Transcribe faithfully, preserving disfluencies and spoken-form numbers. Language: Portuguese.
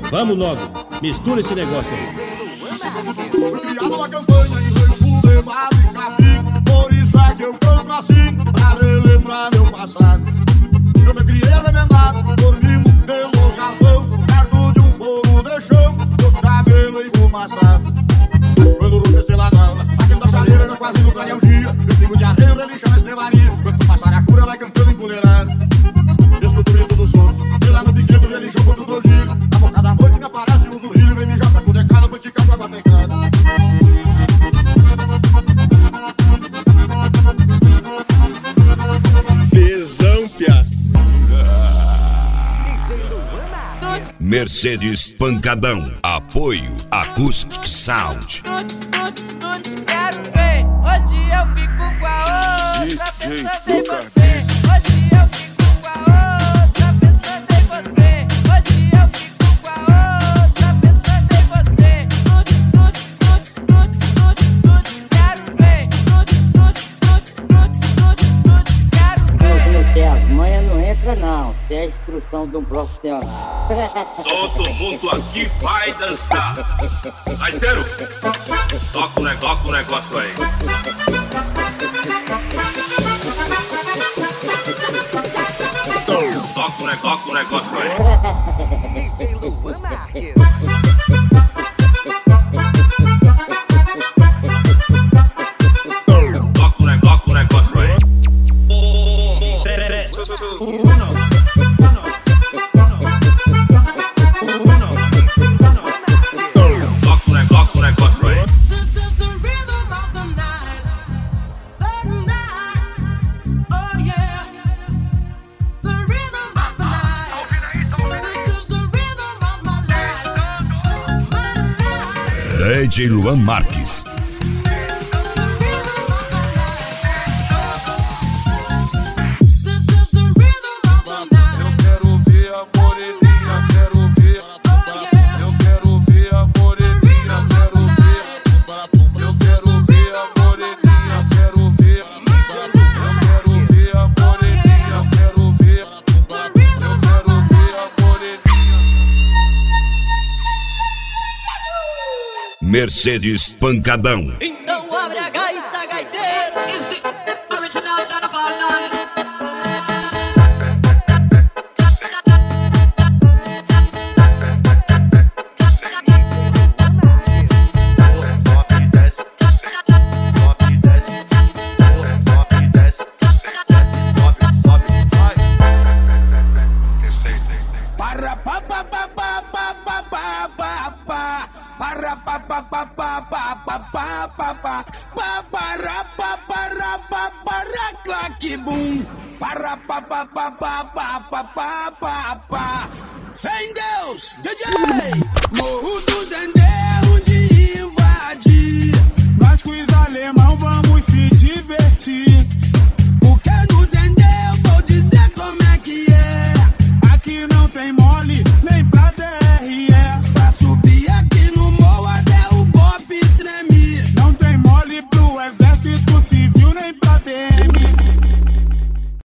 Vamos logo, mistura esse negócio aí. Fui criado na campanha em Rancho de Vale e Capim, por isso é que eu canto assim, pra relembrar meu passado. Eu me criei arrebentado, dormimos pelos galpão, perto de um fogo de chão, meus cabelos enfumaçados. Quando o rosto esteladão, batendo a chaleira, já quase no clareia o dia. Eu sigo de areia, relincha na estrebaria, enquanto passar a cura, vai cantando empoleirado. Escuto o grito do som, e lá no piquedo, relinchou contra o tordilho. Na boca da noite me aparece um zurrilho, vem mijar pra cudecada, pra esticar pra batecada. Tesão, pia. Mercedes Pancadão. Apoio Acoustic Sound. Quero ver, hoje eu fico com a outra, pensando em você. Hoje eu fico com a outra, pensando em você. Hoje eu fico com a outra, pensando em você. Tudo, tudo, tudo, tudo, tudo, tudo, quero ver. Tudo, tudo, tudo, tudo, tudo, tudo, quero ver. Meu Deus, as manhas não entra não, se é a instrução de um profissional. Todo mundo aqui vai dançar. Gaiteiro, toca o negócio, o negócio aí. Toca o negócio, o negócio aí. D J Luan Marques. Toca o negócio, o negócio aí. Toca o negócio, o negócio aí. This is the rhythm of the night, the night, oh yeah. The rhythm of the night. This is the rhythm of my life, my life. D J Luan Marques. This is the rhythm of the night. Eu quero ver a moreninha, quero ver. Oh yeah. Eu quero ver a moreninha, quero ver. Eu quero ver a moreninha, quero ver. Eu quero ver a moreninha, quero ver. Eu quero ver a moreninha. Mercedes Pancadão. Então abre a gaita, gaiteiro. Para pa pa pa pa pa pa pa pa pa. Para pa pa pa pa pa pa pa pa pa. Pa para pa para pa para claque bum. Para pa pa pa pa pa pa pa pa pa. Fé em Deus, D J. Morro do Dendê onde invadir. Nós com os alemão vamos se